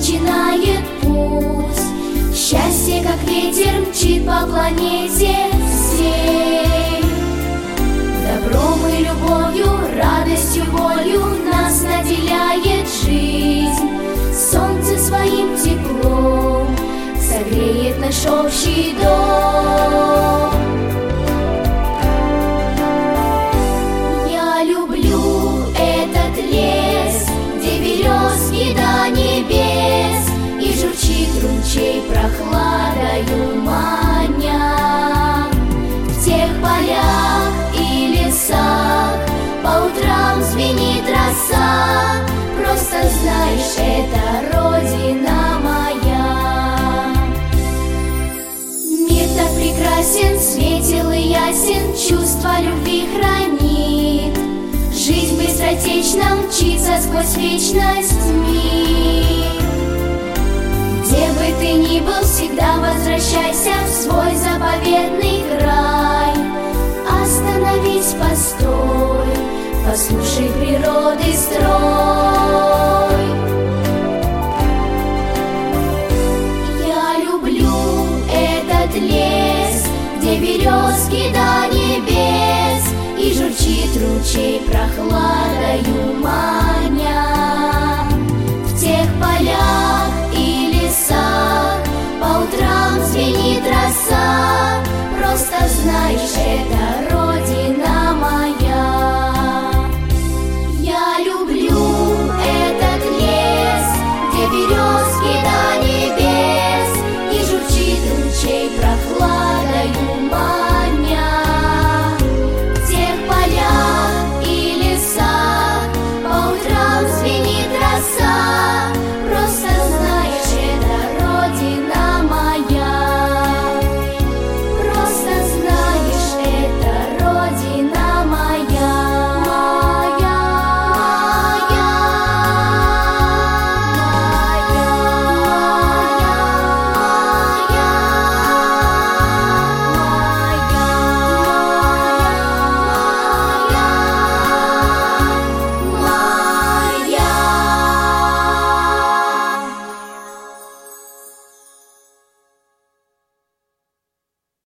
начинает путь. Счастье, как ветер, мчит по планете всей. Добром и любовью, радостью, болью нас наделяет жизнь. Солнце своим теплом согреет наш общий дом. Я люблю этот лес, где березки до небес, и журчит ручей прохладою маня. В тех полях и лесах по утрам звенит роса. Просто знаешь, это родина моя. Мир так прекрасен, светел и ясен, чувство любви хранит. Жизнь быстротечно мчится сквозь вечность мир. Где бы ты ни был, всегда возвращайся в свой заповедный край. Остановись, постой, послушай природы строй. Я люблю этот лес, где березки до небес, и журчит ручей прохладою маня. В тех полях и лесах по утрам звенит роса. Просто знаешь, это